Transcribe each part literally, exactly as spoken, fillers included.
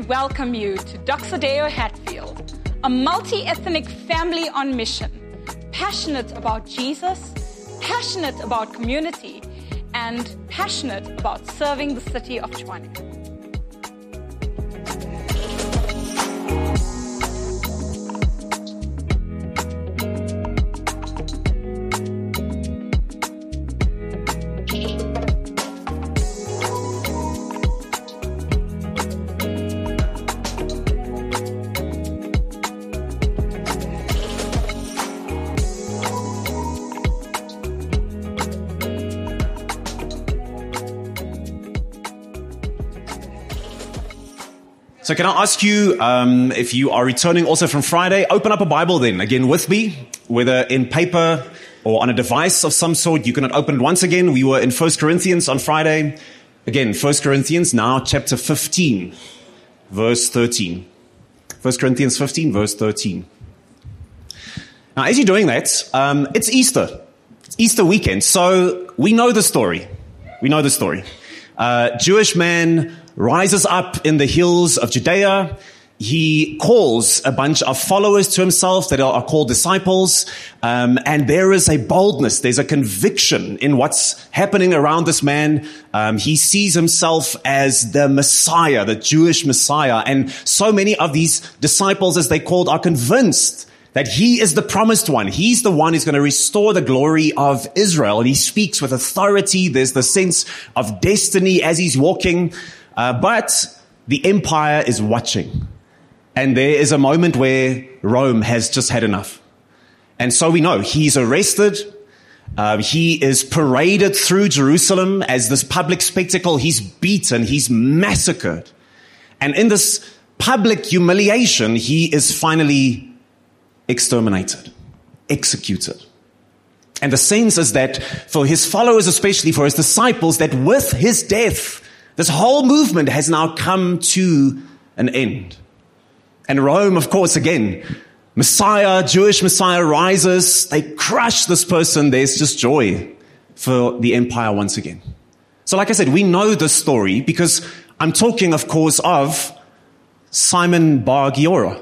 welcome you to Doxa Deo Hatfield, a multi-ethnic family on mission, passionate about Jesus, passionate about community, and passionate about serving the city of Tshwane. So can I ask you, um, if you are returning also from Friday, open up a Bible then, again with me, whether in paper or on a device of some sort. You can open it once again. We were in First Corinthians on Friday. Again, First Corinthians, now chapter fifteen, verse thirteen. First Corinthians fifteen, verse thirteen. Now, as you're doing that, um, it's Easter. It's Easter weekend. So we know the story. We know the story. Uh, Jewish man rises up in the hills of Judea. He calls a bunch of followers to himself that are called disciples. Um, and there is a boldness. There's a conviction in what's happening around this man. Um, he sees himself as the Messiah, the Jewish Messiah. And so many of these disciples, as they called, are convinced that he is the promised one. He's the one who's going to restore the glory of Israel. And he speaks with authority. There's the sense of destiny as he's walking. Uh, but the empire is watching. And there is a moment where Rome has just had enough. And so we know he's arrested. Uh, he is paraded through Jerusalem as this public spectacle. He's beaten. He's massacred. And in this public humiliation, he is finally exterminated, executed. And the sense is that for his followers, especially for his disciples, that with his death, this whole movement has now come to an end. And Rome, of course, again, Messiah, Jewish Messiah rises. They crush this person. There's just joy for the empire once again. So like I said, we know this story because I'm talking, of course, of Simon Bar Giora.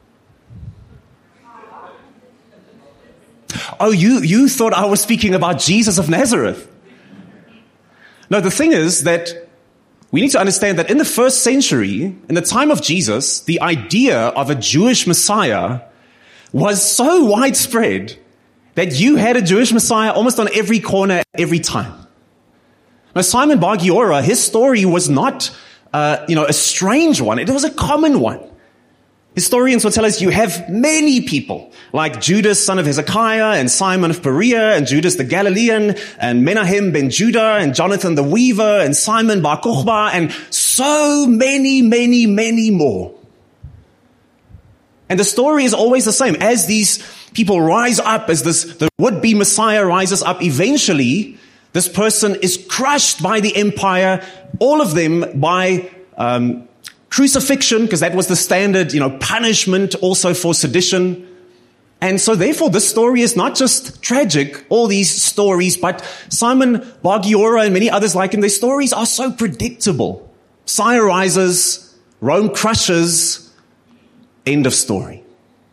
Oh, you, you thought I was speaking about Jesus of Nazareth. No, the thing is that we need to understand that in the first century, in the time of Jesus, the idea of a Jewish Messiah was so widespread that you had a Jewish Messiah almost on every corner, every time. Now, Simon Bar Giora, his story was not, uh, you know, a strange one. It was a common one. Historians will tell us you have many people like Judas, son of Hezekiah, and Simon of Perea, and Judas the Galilean, and Menahem ben Judah, and Jonathan the Weaver, and Simon bar Kokhba, and so many, many, many more. And the story is always the same. As these people rise up, as this the would-be Messiah rises up, eventually this person is crushed by the empire, all of them by um crucifixion, because that was the standard, you know, punishment also for sedition. And so therefore this story is not just tragic, all these stories, but Simon Bar Giora and many others like him, their stories are so predictable. Messiah rises, Rome crushes, end of story.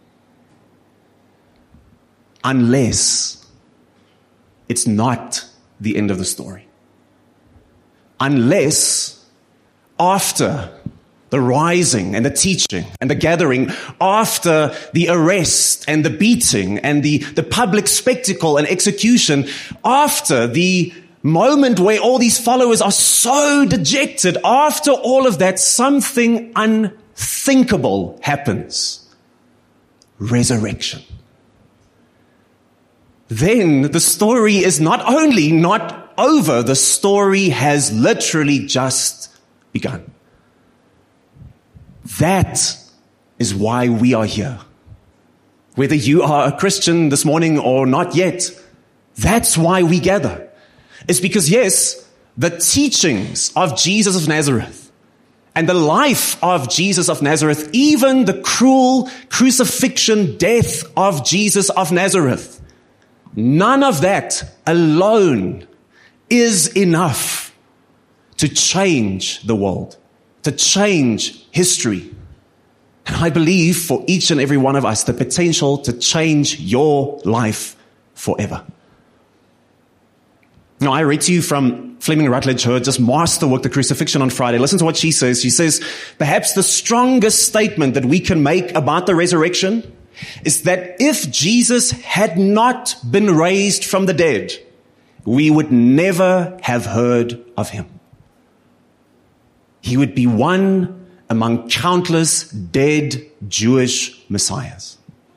Unless it's not the end of the story. Unless after the rising and the teaching and the gathering, after the arrest and the beating and the, the public spectacle and execution, after the moment where all these followers are so dejected, after all of that, something unthinkable happens. Resurrection. Then the story is not only not over, the story has literally just begun. That is why we are here. Whether you are a Christian this morning or not yet, that's why we gather. It's because, yes, the teachings of Jesus of Nazareth and the life of Jesus of Nazareth, even the cruel crucifixion death of Jesus of Nazareth, none of that alone is enough to change the world, to change history. And I believe for each and every one of us, the potential to change your life forever. Now, I read to you from Fleming Rutledge, her just masterwork, The Crucifixion, on Friday. Listen to what she says. She says, perhaps the strongest statement that we can make about the resurrection is that if Jesus had not been raised from the dead, we would never have heard of him. He would be one among countless dead Jewish messiahs.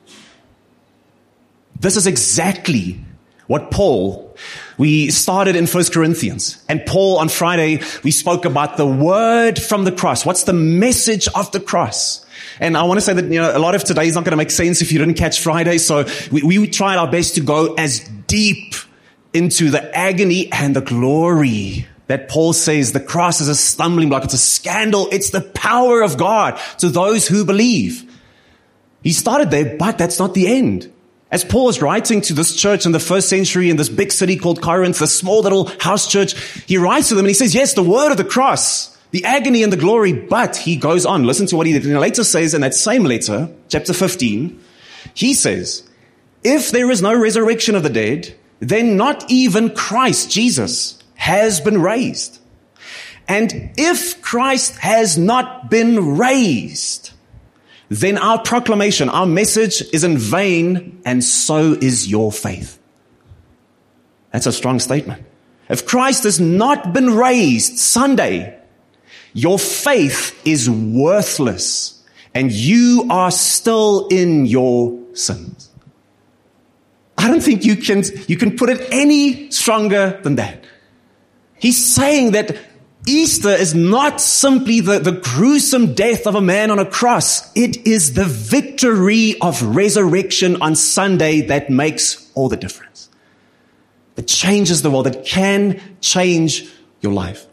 This is exactly what Paul, we started in First Corinthians. And Paul, on Friday, we spoke about the word from the cross. What's the message of the cross? And I want to say that, you know, a lot of today is not going to make sense if you didn't catch Friday. So we, we tried our best to go as deep into the agony and the glory that Paul says the cross is a stumbling block. It's a scandal. It's the power of God to those who believe. He started there, but that's not the end. As Paul is writing to this church in the first century in this big city called Corinth, this small little house church, he writes to them and he says, yes, the word of the cross, the agony and the glory, but he goes on. Listen to what he later says in that same letter, chapter fifteen. He says, if there is no resurrection of the dead, then not even Christ Jesus has been raised. And if Christ has not been raised, then our proclamation, our message is in vain, and so is your faith. That's a strong statement. If Christ has not been raised Sunday, your faith is worthless, and you are still in your sins. I don't think you can, you can put it any stronger than that. He's saying that Easter is not simply the, the gruesome death of a man on a cross. It is the victory of resurrection on Sunday that makes all the difference. That changes the world, that can change your life.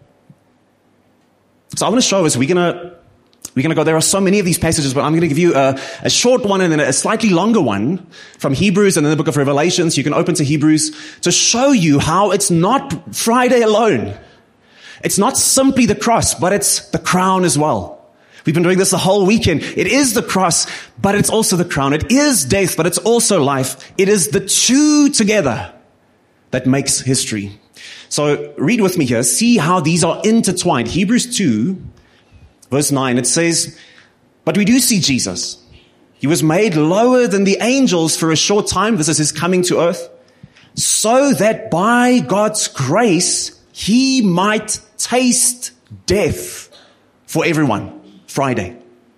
So I want to show us, we're going to We're going to go, there are so many of these passages, but I'm going to give you a, a short one and then a slightly longer one from Hebrews and then the book of Revelations. You can open to Hebrews to show you how it's not Friday alone. It's not simply the cross, but it's the crown as well. We've been doing this the whole weekend. It is the cross, but it's also the crown. It is death, but it's also life. It is the two together that makes history. So read with me here. See how these are intertwined. Hebrews two, verse nine, it says, but we do see Jesus. He was made lower than the angels for a short time. This is his coming to earth. So that by God's grace, he might taste death for everyone. Friday.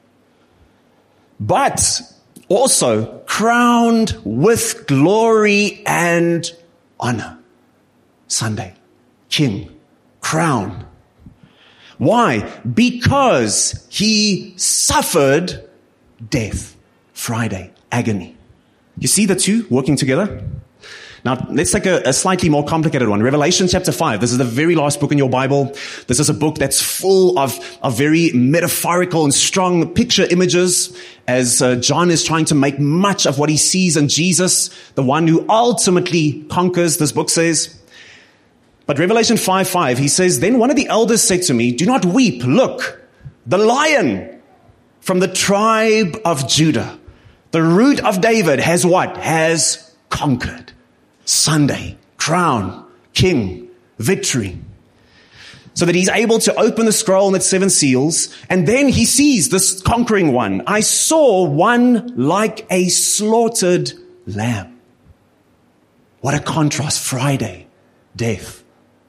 But also crowned with glory and honor. Sunday. King. Crown. Why? Because he suffered death. Friday. Agony. You see the two working together? Now, let's take a, a slightly more complicated one. Revelation chapter five. This is the very last book in your Bible. This is a book that's full of, of very metaphorical and strong picture images as uh, John is trying to make much of what he sees in Jesus, the one who ultimately conquers, this book says. But Revelation five five, he says, then one of the elders said to me, do not weep. Look, the Lion from the tribe of Judah, the root of David, has what? Has conquered. Sunday, crown, king, victory. So that he's able to open the scroll and its seven seals. And then he sees this conquering one. I saw one like a slaughtered lamb. What a contrast. Friday, death.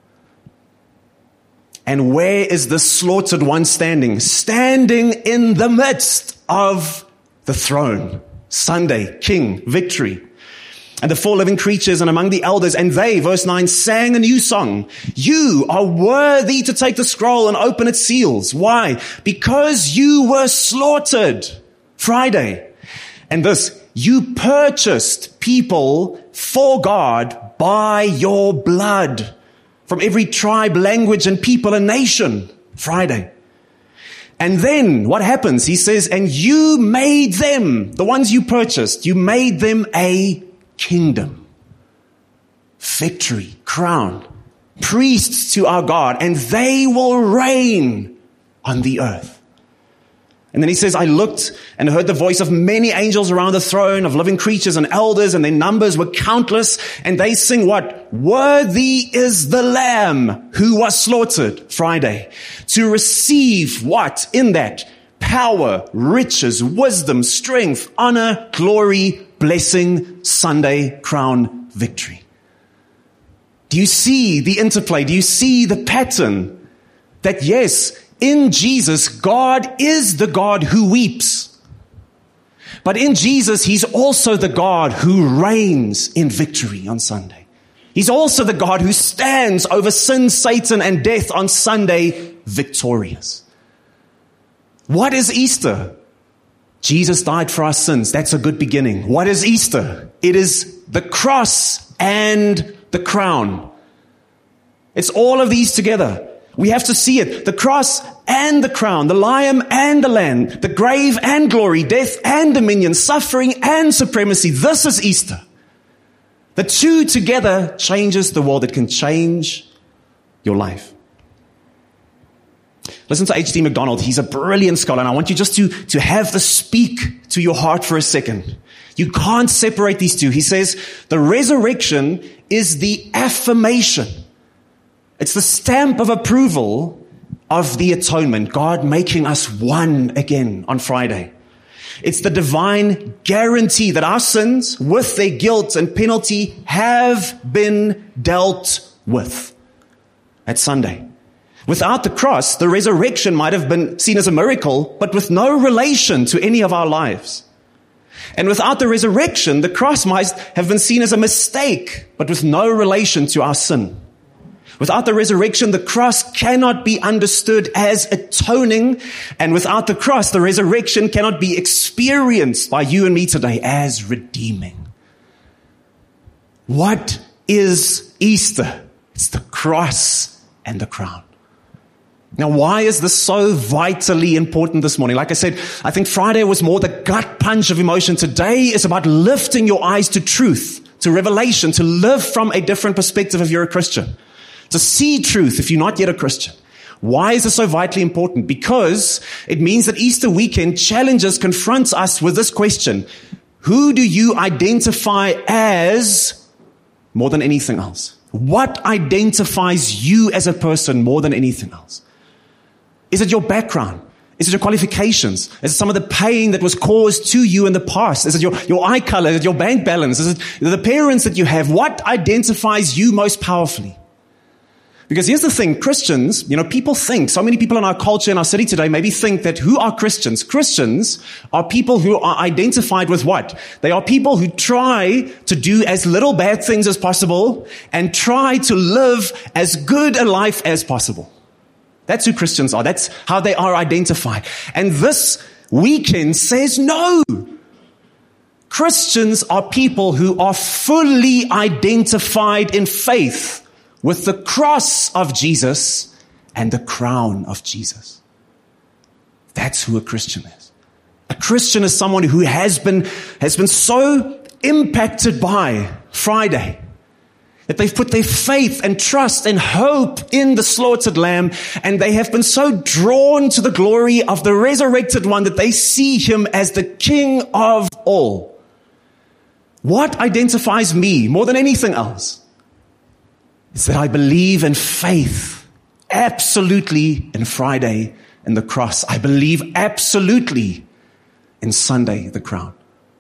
And where is the slaughtered one standing? Standing in the midst of the throne. Sunday, king, victory. And the four living creatures and among the elders, and they, verse nine, sang a new song. You are worthy to take the scroll and open its seals. Why? Because you were slaughtered. Friday. And this, you purchased people for God by your blood from every tribe, language, and people and nation. Friday. And then what happens? He says, and you made them, the ones you purchased, you made them a kingdom, victory, crown, priests to our God, and they will reign on the earth. And then he says, I looked and heard the voice of many angels around the throne, of living creatures and elders, and their numbers were countless. And they sing what? Worthy is the Lamb who was slaughtered, Friday, to receive what? In that? Power, riches, wisdom, strength, honor, glory, blessing, Sunday, crown, victory. Do you see the interplay? Do you see the pattern? That yes, in Jesus, God is the God who weeps. But in Jesus, He's also the God who reigns in victory on Sunday. He's also the God who stands over sin, Satan, and death on Sunday, victorious. What is Easter? Jesus died for our sins. That's a good beginning. What is Easter? It is the cross and the crown. It's all of these together. We have to see it. The cross and the crown, the lion and the lamb, the grave and glory, death and dominion, suffering and supremacy. This is Easter. The two together changes the world. It can change your life. Listen to H D MacDonald. He's a brilliant scholar, and I want you just to, to have this speak to your heart for a second. You can't separate these two. He says, the resurrection is the affirmation. It's the stamp of approval of the atonement, God making us one again on Friday. It's the divine guarantee that our sins, with their guilt and penalty, have been dealt with at Sunday. Without the cross, the resurrection might have been seen as a miracle, but with no relation to any of our lives. And without the resurrection, the cross might have been seen as a mistake, but with no relation to our sin. Without the resurrection, the cross cannot be understood as atoning. And without the cross, the resurrection cannot be experienced by you and me today as redeeming. What is Easter? It's the cross and the crown. Now, why is this so vitally important this morning? Like I said, I think Friday was more the gut punch of emotion. Today is about lifting your eyes to truth, to revelation, to live from a different perspective if you're a Christian. To see truth if you're not yet a Christian. Why is this so vitally important? Because it means that Easter weekend challenges, confronts us with this question. Who do you identify as more than anything else? What identifies you as a person more than anything else? Is it your background? Is it your qualifications? Is it some of the pain that was caused to you in the past? Is it your, your eye color? Is it your bank balance? Is it the parents that you have? What identifies you most powerfully? Because here's the thing, Christians, you know, people think, so many people in our culture, in our city today, maybe think that who are Christians? Christians are people who are identified with what? They are people who try to do as little bad things as possible and try to live as good a life as possible. That's who Christians are. That's how they are identified. And this weekend says no. Christians are people who are fully identified in faith with the cross of Jesus and the crown of Jesus. That's who a Christian is. A Christian is someone who has been, has been so impacted by Friday that they've put their faith and trust and hope in the slaughtered lamb, and they have been so drawn to the glory of the resurrected one that they see him as the King of all. What identifies me more than anything else is that I believe in faith, absolutely in Friday and the cross. I believe absolutely in Sunday, the crown.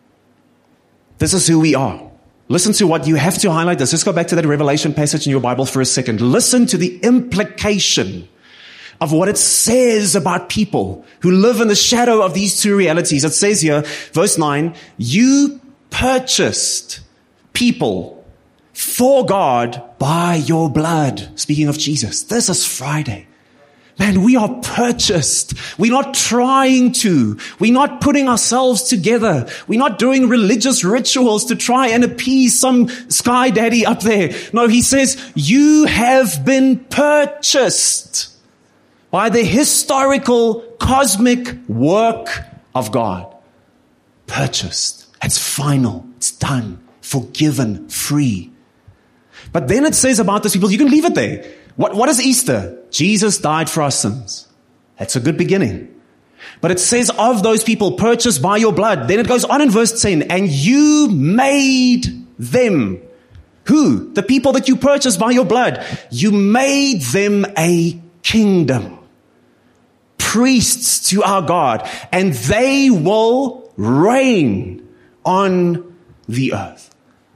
This is who we are. Listen to what you have to highlight this. Let's go back to that Revelation passage in your Bible for a second. Listen to the implication of what it says about people who live in the shadow of these two realities. It says here, verse nine, you purchased people for God by your blood. Speaking of Jesus, this is Friday. Man, we are purchased. We're not trying to. We're not putting ourselves together. We're not doing religious rituals to try and appease some sky daddy up there. No, he says, you have been purchased by the historical cosmic work of God. Purchased. It's final. It's done. Forgiven. Free. But then it says about those people, you can leave it there. What, what is Easter? Jesus died for our sins. That's a good beginning. But it says of those people purchased by your blood. Then it goes on in verse ten, and you made them. Who? The people that you purchased by your blood. You made them a kingdom. Priests to our God. And they will reign on the earth.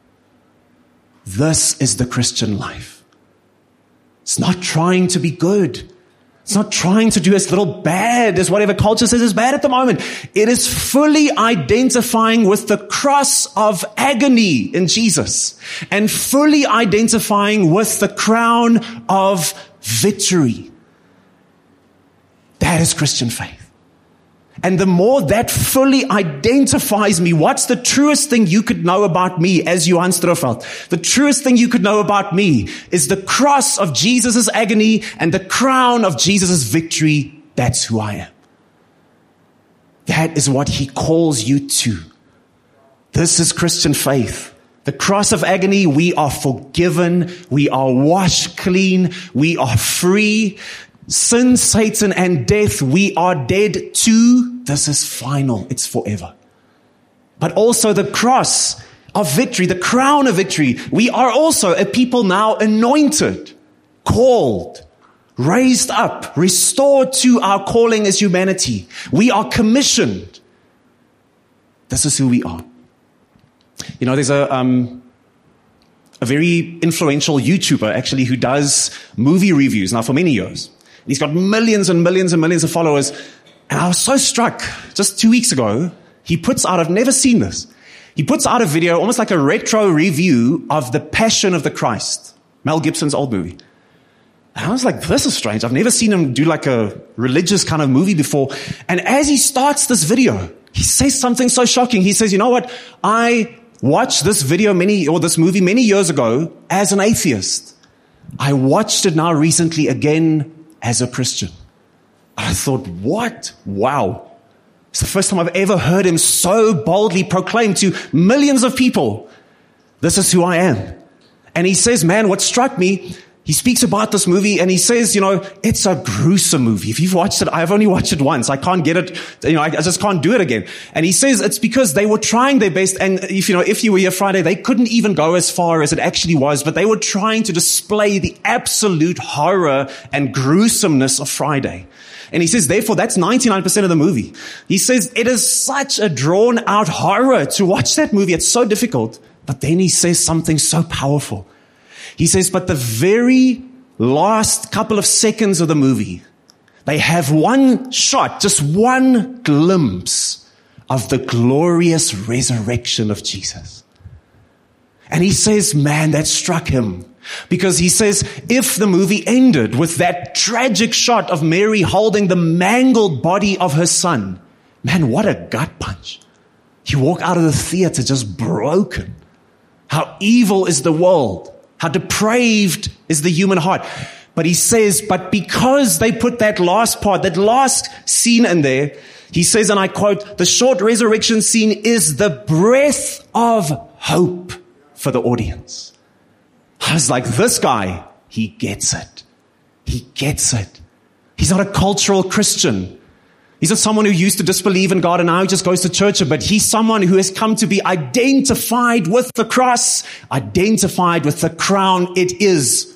This is the Christian life. It's not trying to be good. It's not trying to do as little bad as whatever culture says is bad at the moment. It is fully identifying with the cross of agony in Jesus and fully identifying with the crown of victory. That is Christian faith. And the more that fully identifies me, what's the truest thing you could know about me as Johan Strohfeldt? The truest thing you could know about me is the cross of Jesus' agony and the crown of Jesus' victory. That's who I am. That is what he calls you to. This is Christian faith. The cross of agony, we are forgiven, we are washed clean, we are free. Sin, Satan, and death, we are dead to. This is final. It's forever. But also the cross of victory, the crown of victory. We are also a people now anointed, called, raised up, restored to our calling as humanity. We are commissioned. This is who we are. You know, there's a, um, a very influential YouTuber actually who does movie reviews now for many years. He's got millions and millions and millions of followers. And I was so struck just two weeks ago. He puts out, I've never seen this. He puts out a video, almost like a retro review of The Passion of the Christ, Mel Gibson's old movie. And I was like, this is strange. I've never seen him do like a religious kind of movie before. And as he starts this video, he says something so shocking. He says, you know what? I watched this video many, or this movie many years ago as an atheist. I watched it now recently again as a Christian. I thought, what? Wow. It's the first time I've ever heard him so boldly proclaim to millions of people, this is who I am. And he says, man, what struck me, he speaks about this movie and he says, you know, it's a gruesome movie. If you've watched it, I've only watched it once. I can't get it. You know, I, I just can't do it again. And he says it's because they were trying their best. And if, you know, if you were here Friday, they couldn't even go as far as it actually was, but they were trying to display the absolute horror and gruesomeness of Friday. And he says, therefore, that's ninety-nine percent of the movie. He says it is such a drawn out horror to watch that movie. It's so difficult. But then he says something so powerful. He says, but the very last couple of seconds of the movie, they have one shot, just one glimpse of the glorious resurrection of Jesus. And he says, man, that struck him. Because he says, if the movie ended with that tragic shot of Mary holding the mangled body of her son, man, what a gut punch. You walk out of the theater just broken. How evil is the world. How depraved is the human heart. But he says, but because they put that last part, that last scene in there, he says, and I quote, the short resurrection scene is the breath of hope for the audience. I was like, this guy, he gets it. He gets it. He's not a cultural Christian. He's not someone who used to disbelieve in God and now he just goes to church, but he's someone who has come to be identified with the cross, identified with the crown. It is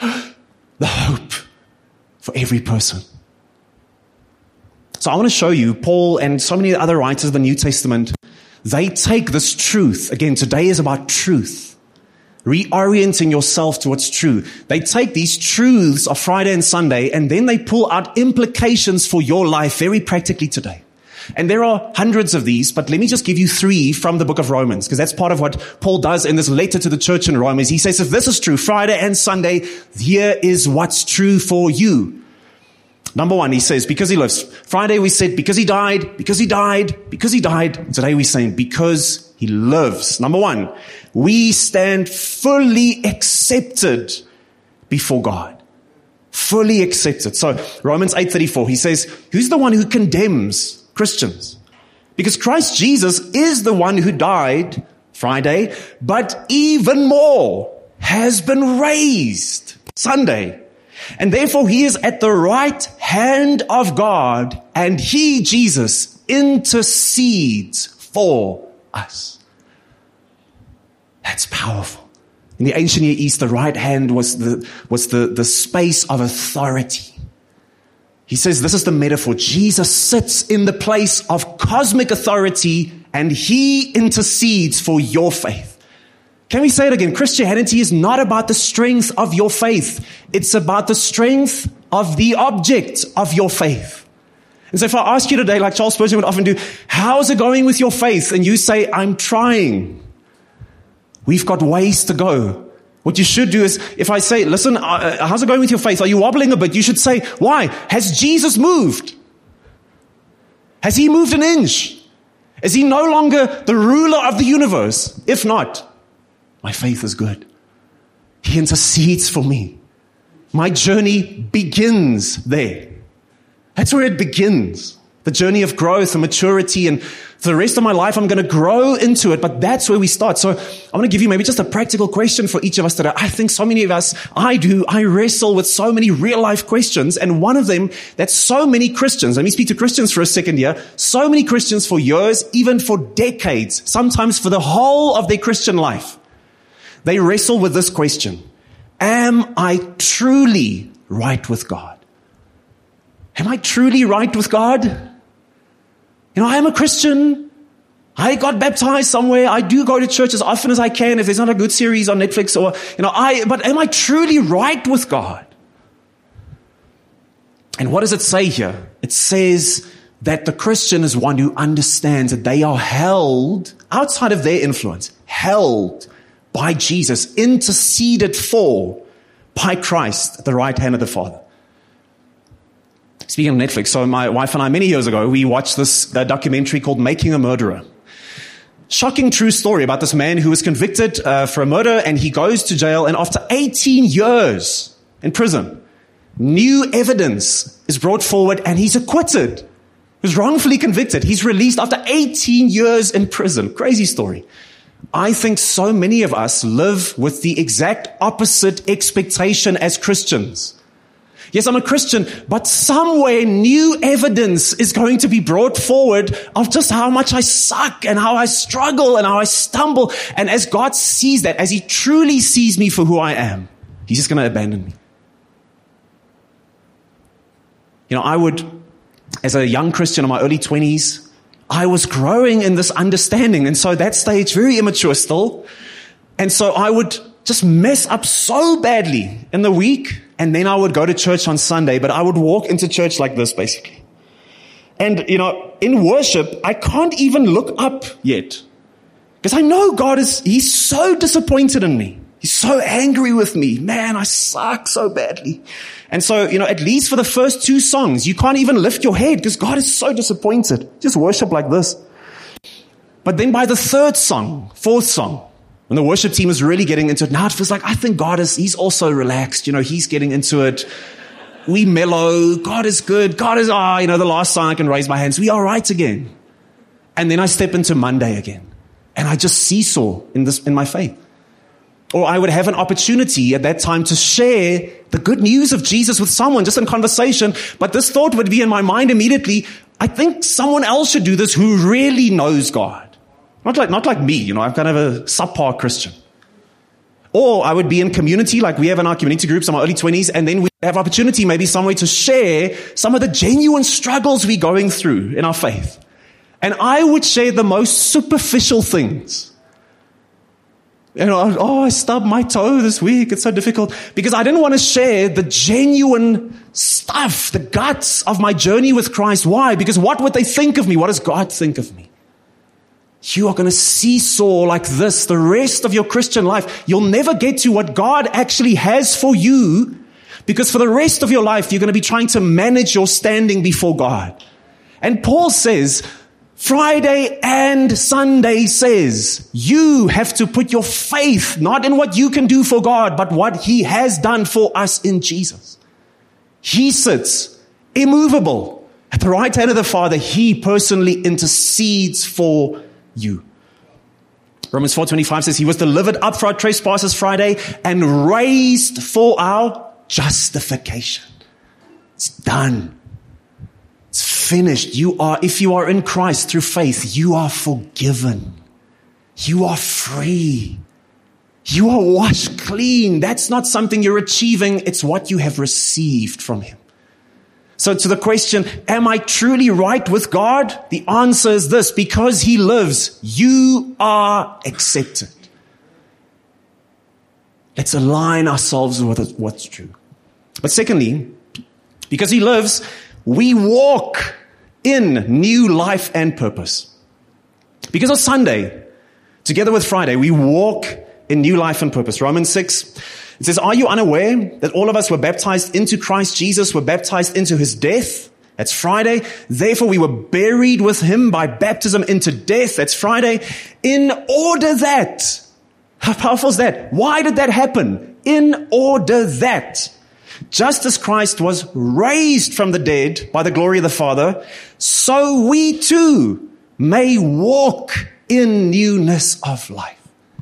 the hope for every person. So I want to show you Paul and so many other writers of the New Testament. They take this truth. Again, today is about truth. Reorienting yourself to what's true. They take these truths of Friday and Sunday and then they pull out implications for your life very practically today. And there are hundreds of these, but let me just give you three from the book of Romans, because that's part of what Paul does in this letter to the church in Romans. He says, if this is true, Friday and Sunday, here is what's true for you. Number one, he says, because he lives. Friday we said, because he died, because he died, because he died. Today we're saying, because he lives. Number one, we stand fully accepted before God. Fully accepted. So Romans eight thirty-four, he says, who's the one who condemns Christians? Because Christ Jesus is the one who died Friday, but even more has been raised Sunday. And therefore he is at the right hand of God, and he, Jesus, intercedes for us. That's powerful. In the ancient Near East, the right hand was the, was the, the space of authority. He says this is the metaphor. Jesus sits in the place of cosmic authority, and he intercedes for your faith. Can we say it again? Christianity is not about the strength of your faith. It's about the strength of the object of your faith. And so if I ask you today, like Charles Spurgeon would often do, how's it going with your faith? And you say, I'm trying. We've got ways to go. What you should do is, if I say, listen, uh, how's it going with your faith? Are you wobbling a bit? You should say, why? Has Jesus moved? Has he moved an inch? Is he no longer the ruler of the universe? If not, my faith is good. He intercedes for me. My journey begins there. That's where it begins. The journey of growth and maturity, and for the rest of my life, I'm going to grow into it, but that's where we start. So I want to give you maybe just a practical question for each of us today. I think so many of us, I do, I wrestle with so many real life questions, and one of them that so many Christians, let me speak to Christians for a second here, so many Christians for years, even for decades, sometimes for the whole of their Christian life, they wrestle with this question: am I truly right with God? Am I truly right with God? You know, I am a Christian. I got baptized somewhere. I do go to church as often as I can if there's not a good series on Netflix, or, you know, I, but am I truly right with God? And what does it say here? It says that the Christian is one who understands that they are held outside of their influence, held by Jesus, interceded for by Christ at the right hand of the Father. Speaking of Netflix, so my wife and I, many years ago, we watched this uh, documentary called Making a Murderer. Shocking true story about this man who was convicted uh, for a murder, and he goes to jail, and after eighteen years in prison, new evidence is brought forward and he's acquitted. He was wrongfully convicted. He's released after eighteen years in prison. Crazy story. I think so many of us live with the exact opposite expectation as Christians. Yes, I'm a Christian, but somewhere new evidence is going to be brought forward of just how much I suck and how I struggle and how I stumble. And as God sees that, as he truly sees me for who I am, he's just going to abandon me. You know, I would, as a young Christian in my early twenties, I was growing in this understanding. And so that stage, very immature still. And so I would just mess up so badly in the week. And then I would go to church on Sunday, but I would walk into church like this, basically. And, you know, in worship, I can't even look up yet. Because I know God is, he's so disappointed in me. He's so angry with me. Man, I suck so badly. And so, you know, at least for the first two songs, you can't even lift your head because God is so disappointed. Just worship like this. But then by the third song, fourth song, when the worship team is really getting into it, now it feels like I think God is, he's also relaxed. You know, he's getting into it. We mellow. God is good. God is, ah, oh, you know, the last song I can raise my hands. We are right again. And then I step into Monday again. And I just seesaw in this, in my faith. Or I would have an opportunity at that time to share the good news of Jesus with someone, just in conversation. But this thought would be in my mind immediately, I think someone else should do this who really knows God. Not like, not like me, you know, I'm kind of a subpar Christian. Or I would be in community like we have in our community groups in my early twenties, and then we have opportunity maybe somewhere to share some of the genuine struggles we're going through in our faith. And I would share the most superficial things. You know, oh, I stubbed my toe this week. It's so difficult. Because I didn't want to share the genuine stuff, the guts of my journey with Christ. Why? Because what would they think of me? What does God think of me? You are going to seesaw like this the rest of your Christian life. You'll never get to what God actually has for you, because for the rest of your life, you're going to be trying to manage your standing before God. And Paul says, Friday and Sunday says, you have to put your faith not in what you can do for God, but what he has done for us in Jesus. He sits immovable at the right hand of the Father. He personally intercedes for you. Romans four twenty-five says he was delivered up for our trespasses Friday and raised for our justification. It's done. It's finished. You are, if you are in Christ through faith, you are forgiven. You are free. You are washed clean. That's not something you're achieving. It's what you have received from Him. So to the question, am I truly right with God? The answer is this: because He lives, you are accepted. Let's align ourselves with what's true. But secondly, because He lives, we walk in new life and purpose. Because of Sunday, together with Friday, we walk in new life and purpose. Romans six, it says, are you unaware that all of us were baptized into Christ Jesus, were baptized into His death? That's Friday. Therefore, we were buried with Him by baptism into death. That's Friday. In order that, how powerful is that? Why did that happen? In order that, just as Christ was raised from the dead by the glory of the Father, so we too may walk in newness of life.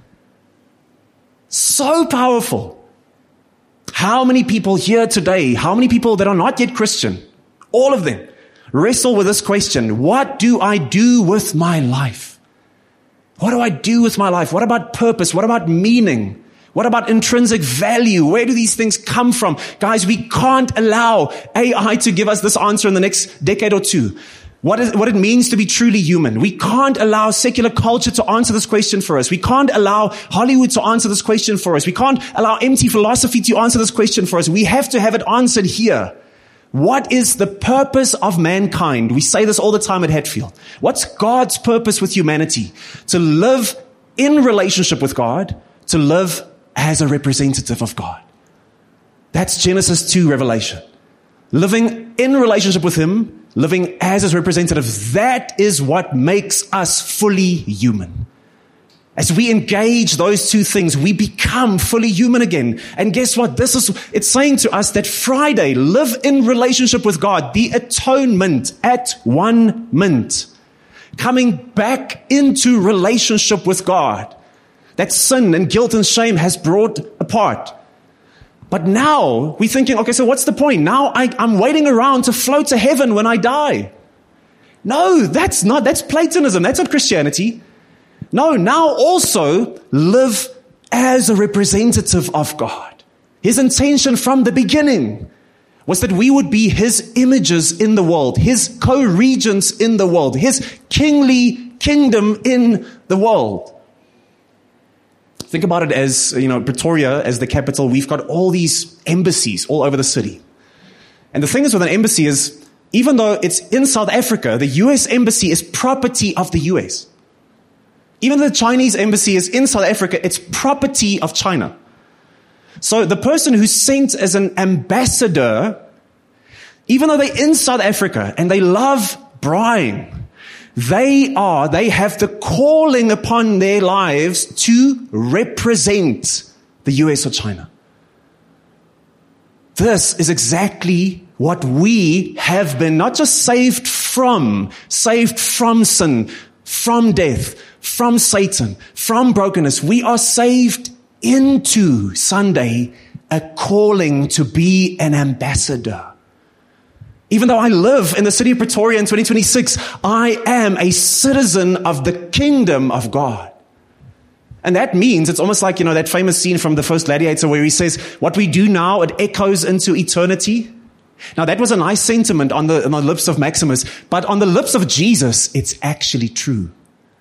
So powerful. How many people here today, how many people that are not yet Christian, all of them, wrestle with this question: what do I do with my life? What do I do with my life? What about purpose? What about meaning? What about intrinsic value? Where do these things come from? Guys, we can't allow A I to give us this answer in the next decade or two. What is, what it means to be truly human. We can't allow secular culture to answer this question for us. We can't allow Hollywood to answer this question for us. We can't allow empty philosophy to answer this question for us. We have to have it answered here. What is the purpose of mankind? We say this all the time at Hatfield. What's God's purpose with humanity? To live in relationship with God, to live as a representative of God. That's Genesis two Revelation. Living in relationship with Him, living as His representative. That is what makes us fully human. As we engage those two things, we become fully human again. And guess what? This is, it's saying to us that Friday, live in relationship with God, the atonement at one mint, coming back into relationship with God, that sin and guilt and shame has brought apart. But now we're thinking, okay, so what's the point? Now I, I'm waiting around to float to heaven when I die. No, that's not, that's Platonism. That's not Christianity. No, now also live as a representative of God. His intention from the beginning was that we would be His images in the world, His co-regents in the world, His kingly kingdom in the world. Think about it as, you know, Pretoria as the capital. We've got all these embassies all over the city. And the thing is with an embassy is, even though it's in South Africa, the U S embassy is property of the U S. Even though the Chinese embassy is in South Africa, it's property of China. So the person who's sent as an ambassador, even though they're in South Africa and they love braaiing, They are, they have the calling upon their lives to represent the U S or China. This is exactly what we have been, not just saved from, saved from sin, from death, from Satan, from brokenness. We are saved into, Sunday, a calling to be an ambassador. Even though I live in the city of Pretoria in twenty twenty-six, I am a citizen of the kingdom of God. And that means, it's almost like, you know, that famous scene from the first Gladiator where he says, what we do now, it echoes into eternity. Now that was a nice sentiment on the, on the lips of Maximus, but on the lips of Jesus, it's actually true.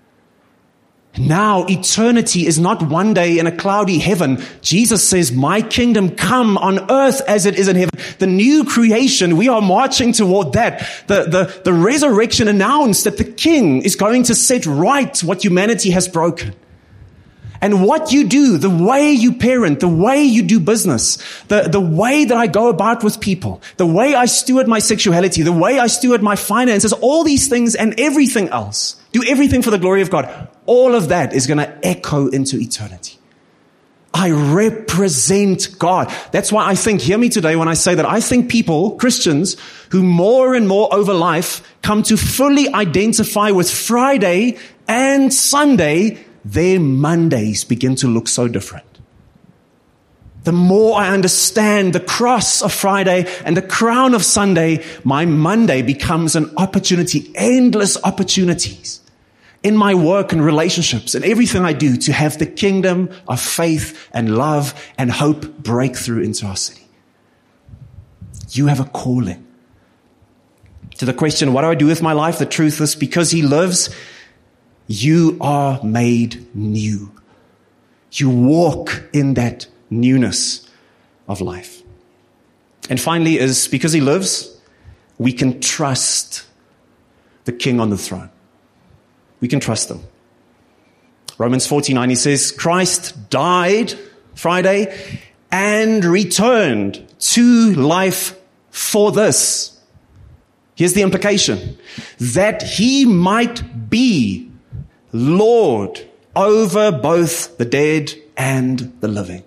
Now eternity is not one day in a cloudy heaven. Jesus says, my kingdom come on earth as it is in heaven. The new creation, we are marching toward that. The, the, the resurrection announced that the King is going to set right what humanity has broken. And what you do, the way you parent, the way you do business, the, the way that I go about with people, the way I steward my sexuality, the way I steward my finances, all these things and everything else, do everything for the glory of God. All of that is going to echo into eternity. I represent God. That's why I think, hear me today when I say that I think people, Christians, who more and more over life come to fully identify with Friday and Sunday, their Mondays begin to look so different. the more I understand the cross of Friday and the crown of Sunday, my Monday becomes an opportunity, endless opportunities in my work and relationships and everything I do to have the kingdom of faith and love and hope break through into our city. You have a calling. To the question, what do I do with my life? The truth is, because he lives, you are made new. You walk in that newness of life. And finally is, because he lives, we can trust the King on the throne. We can trust him. Romans fourteen nine, he says, Christ died Friday and returned to life for this. Here's the implication. That he might be Lord over both the dead and the living.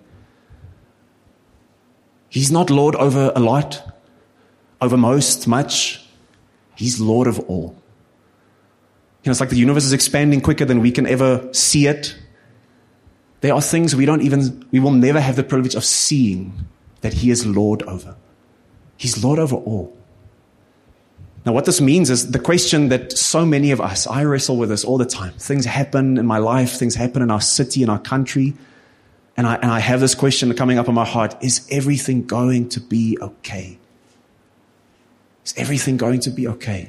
He's not Lord over a lot, over most, much. He's Lord of all. You know, it's like the universe is expanding quicker than we can ever see it. There are things we don't even, we will never have the privilege of seeing that he is Lord over. He's Lord over all. Now, what this means is the question that so many of us, I wrestle with this all the time. Things happen in my life, things happen in our city, in our country. And I, and I have this question coming up in my heart. Is everything going to be okay? Is everything going to be okay?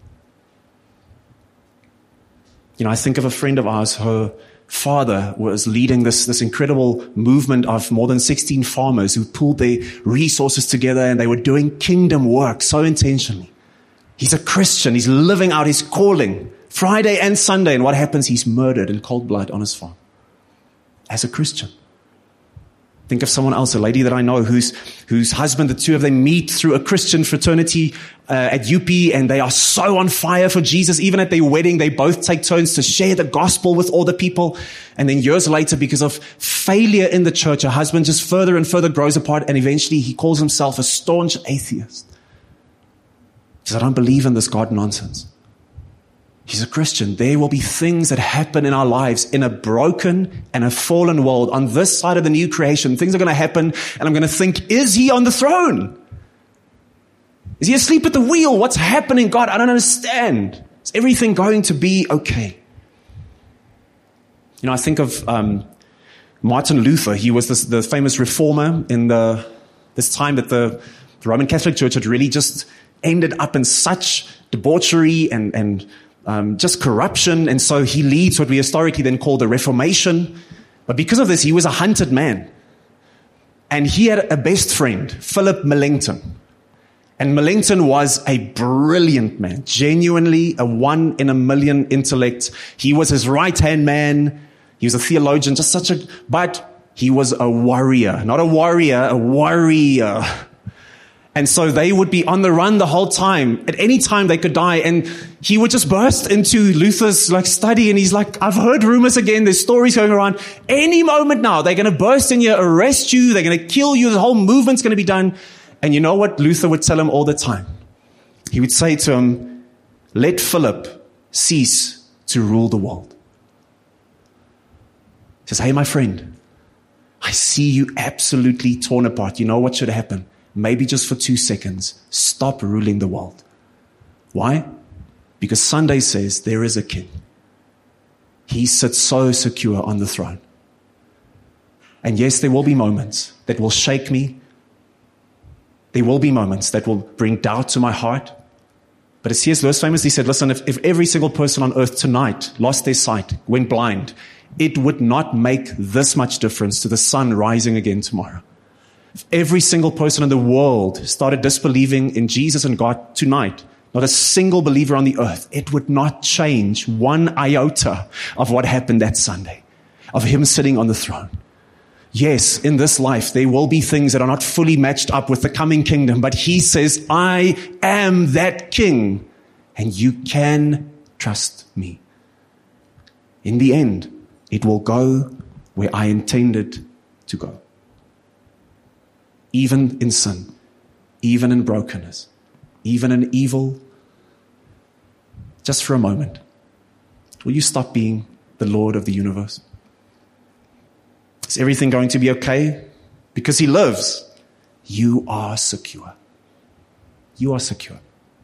You know, I think of a friend of ours, her father was leading this, this incredible movement of more than sixteen farmers who pooled their resources together and they were doing kingdom work so intentionally. He's a Christian. He's living out his calling Friday and Sunday. And what happens? He's murdered in cold blood on his farm as a Christian. Think of someone else, a lady that I know whose whose husband, the two of them meet through a Christian fraternity uh, at U P, and they are so on fire for Jesus. Even at their wedding, they both take turns to share the gospel with all the people. And then years later, because of failure in the church, her husband just further and further grows apart, and eventually he calls himself a staunch atheist. He says, I don't believe in this God nonsense. He's a Christian. There will be things that happen in our lives in a broken and a fallen world. On this side of the new creation, things are going to happen, and I'm going to think, is he on the throne? Is he asleep at the wheel? What's happening? God, I don't understand. Is everything going to be okay? You know, I think of um, Martin Luther. He was this, the famous reformer in the this time that the, the Roman Catholic Church had really just ended up in such debauchery and and Um, just corruption. And so he leads what we historically then call the Reformation. But because of this, he was a hunted man. And he had a best friend, Philip Melanchthon. And Melanchthon was a brilliant man, genuinely a one in a million intellect. He was his right-hand man. He was a theologian, just such a, but he was a warrior, not a warrior, a warrior. And so they would be on the run the whole time. At any time they could die. And he would just burst into Luther's like study. And he's like, I've heard rumors again. There's stories going around. Any moment now, they're going to burst in here, arrest you. They're going to kill you. The whole movement's going to be done. And you know what Luther would tell him all the time? He would say to him, let Philip cease to rule the world. He says, hey, my friend, I see you absolutely torn apart. You know what should happen? Maybe just for two seconds, stop ruling the world. Why? Because Sunday says there is a king. He sits so secure on the throne. And yes, there will be moments that will shake me. There will be moments that will bring doubt to my heart. But as C S Lewis famously said, listen, if, if every single person on earth tonight lost their sight, went blind, it would not make this much difference to the sun rising again tomorrow. If every single person in the world started disbelieving in Jesus and God tonight, not a single believer on the earth, it would not change one iota of what happened that Sunday, of him sitting on the throne. Yes, in this life, there will be things that are not fully matched up with the coming kingdom, but he says, I am that king, and you can trust me. In the end, it will go where I intended to go. Even in sin, even in brokenness, even in evil, just for a moment, will you stop being the Lord of the universe? Is everything going to be okay? because he lives, you are secure. You are secure.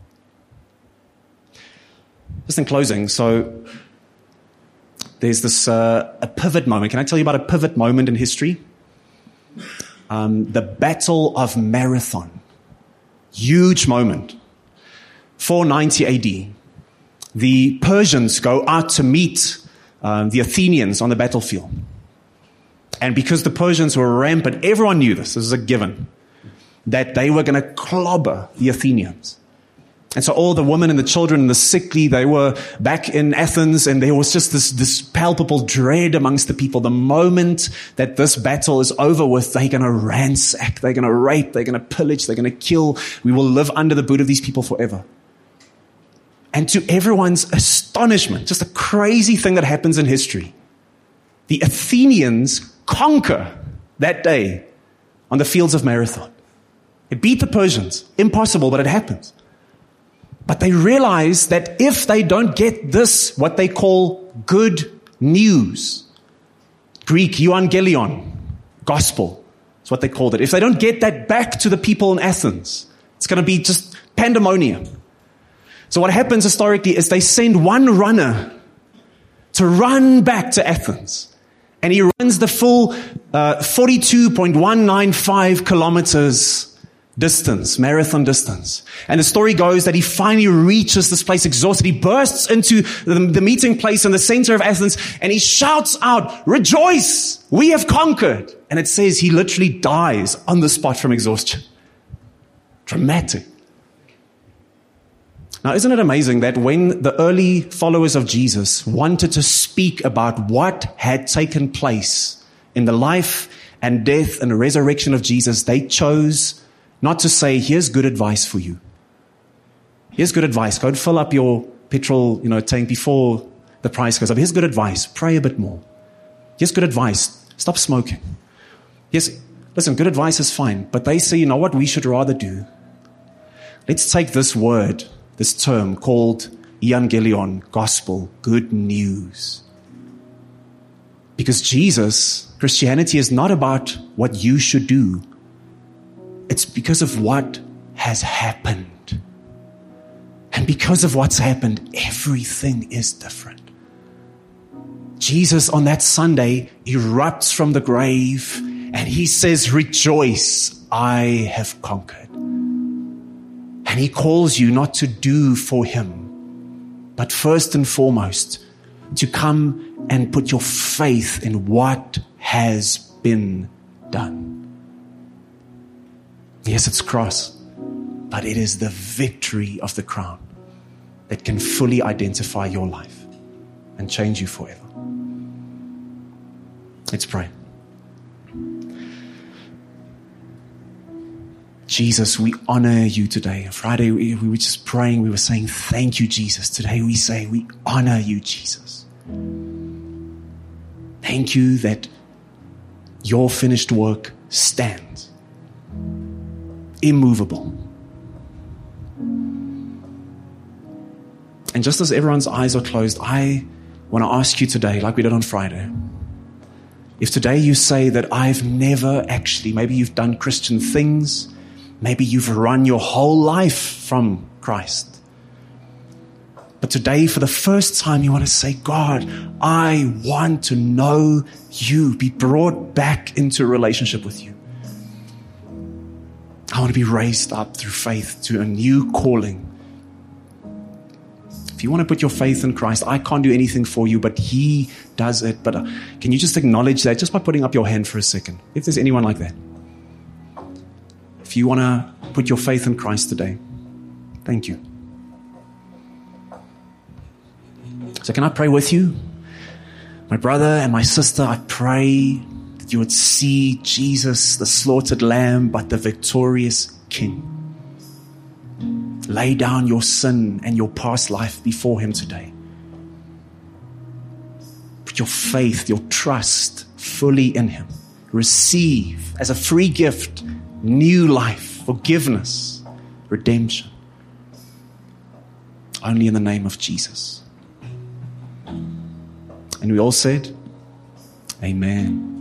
Just in closing, so there's this uh, a pivot moment. Can I tell you about a pivot moment in history? Um, the Battle of Marathon. Huge moment. four ninety A D. The Persians go out to meet um, the Athenians on the battlefield. And because the Persians were rampant, everyone knew this, this is a given, that they were going to clobber the Athenians. And so all the women and the children and the sickly, they were back in Athens, and there was just this, this palpable dread amongst the people. The moment that this battle is over with, they're going to ransack, they're going to rape, they're going to pillage, they're going to kill. We will live under the boot of these people forever. And to everyone's astonishment, just a crazy thing that happens in history, the Athenians conquer that day on the fields of Marathon. It beat the Persians. Impossible, but it happens. But they realize that if they don't get this, what they call good news, Greek, euangelion, gospel, is what they called it. If they don't get that back to the people in Athens, it's going to be just pandemonium. So what happens historically is they send one runner to run back to Athens. And he runs the full uh, forty-two point one nine five kilometers distance, marathon distance. And the story goes that he finally reaches this place exhausted. He bursts into the, the meeting place in the center of Athens, and he shouts out, "Rejoice! We have conquered!" And it says he literally dies on the spot from exhaustion. Dramatic. Now, isn't it amazing that when the early followers of Jesus wanted to speak about what had taken place in the life and death and resurrection of Jesus, they chose not to say, "Here's good advice for you. Here's good advice. Go and fill up your petrol, you know, tank before the price goes up. Here's good advice. Pray a bit more. Here's good advice. Stop smoking." Yes, listen, good advice is fine. But they say, you know what we should rather do? Let's take this word, this term called euangelion, gospel, good news. Because Jesus, Christianity is not about what you should do. It's because of what has happened. And because of what's happened, everything is different. Jesus on that Sunday erupts from the grave and he says, "Rejoice, I have conquered." And he calls you not to do for him, but first and foremost, to come and put your faith in what has been done. Yes, it's cross, but it is the victory of the crown that can fully identify your life and change you forever. Let's pray. Jesus, we honor you today. Friday, we, we were just praying. We were saying, thank you, Jesus. Today we say, we honor you, Jesus. Thank you that your finished work stands. Immovable. And just as everyone's eyes are closed, I want to ask you today, like we did on Friday, if today you say that I've never actually, maybe you've done Christian things, maybe you've run your whole life from Christ, but today for the first time you want to say, God, I want to know you, be brought back into a relationship with you. I want to be raised up through faith to a new calling. If you want to put your faith in Christ, I can't do anything for you, but He does it. But uh, can you just acknowledge that just by putting up your hand for a second? If there's anyone like that. If you want to put your faith in Christ today, thank you. So can I pray with you? My brother and my sister, I pray that you would see Jesus, the slaughtered lamb, but the victorious King. Lay down your sin and your past life before Him today. Put your faith, your trust fully in Him. Receive as a free gift new life, forgiveness, redemption. Only in the name of Jesus. And we all said, Amen.